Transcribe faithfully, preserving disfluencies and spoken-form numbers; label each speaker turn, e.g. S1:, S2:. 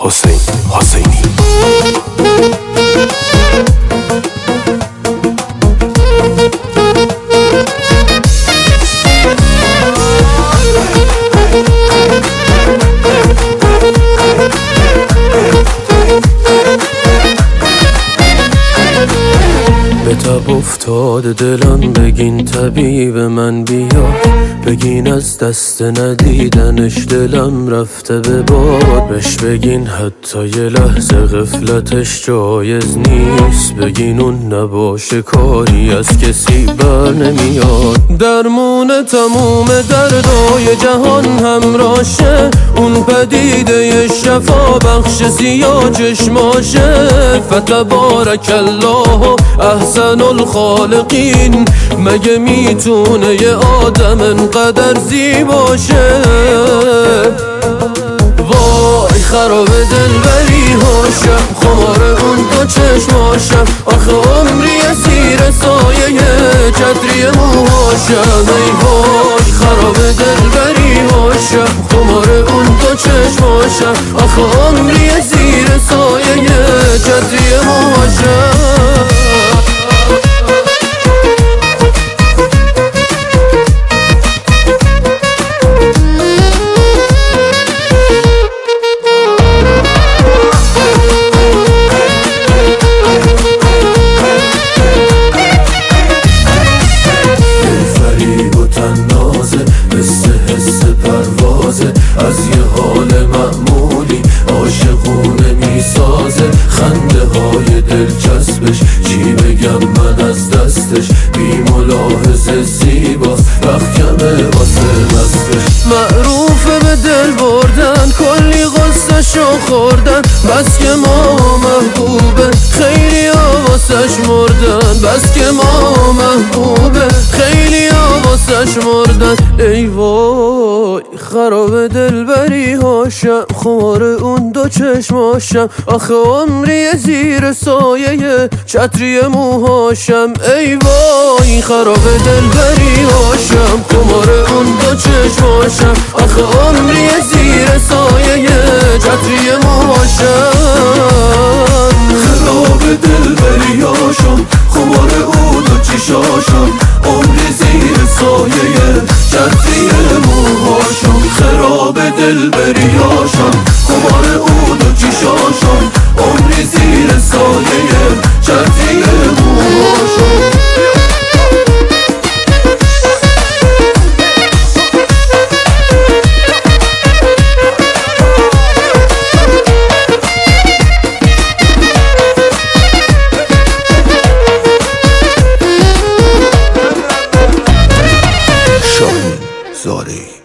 S1: حسین حسینی.
S2: به تب افتاده دلم، بگین طبیب من بیا، بگین از دست ندیدنش دلم رفته به باد، بهش بگین حتی یه لحظه غفلتش جایز نیست، بگین اون نباشه کاری از کسی بر نمیاد. درمون تموم دردای جهان همراشه، اون پدیده شفا بخش سیاه چشماشه. فتبارک الله احسن الخالقین، مگه میتونه یه آدم انقدر زیباشه؟ وای خراب دلبری هاشم، خمار اون دو چشماشم، آخه عمری زیر سایه چتری موهاشم. ای وای خراب دلبری هاشم، خمار اون دو چشماشم، آخه عمری زیر سایه چتری موهاشم. از یه حال معمولی عاشقونه میسازه، خنده های دلچسبش چی بگم من از دستش، بی ملاحظه زیباست رختکمه واسه مستش. معروفه به دل بردن، کلی غصه‌شو خوردن، بس که ما محبوبه خیلی ها واسش مردن، بس که ما محبوبه خیلی ها واسش مردن. ای وای خراب دلبری هاشم، خمار اون دو چشماشم، آخه عمری زیر سایه چتری موهاشم. ای وای خراب دلبری هاشم، خمار اون دو چشماشم، آخه عمری زیر سایه چتری موهاشم.
S3: خراب دلبری هاشم، خمار اون دو چشماشم، عمری زیر سایه چتری موهاشم. خراب دلبری هاشم، خمار اون دو چشماشم، عمری زیر سایه چتری موهاشم.
S1: شاهین زاده‌ای.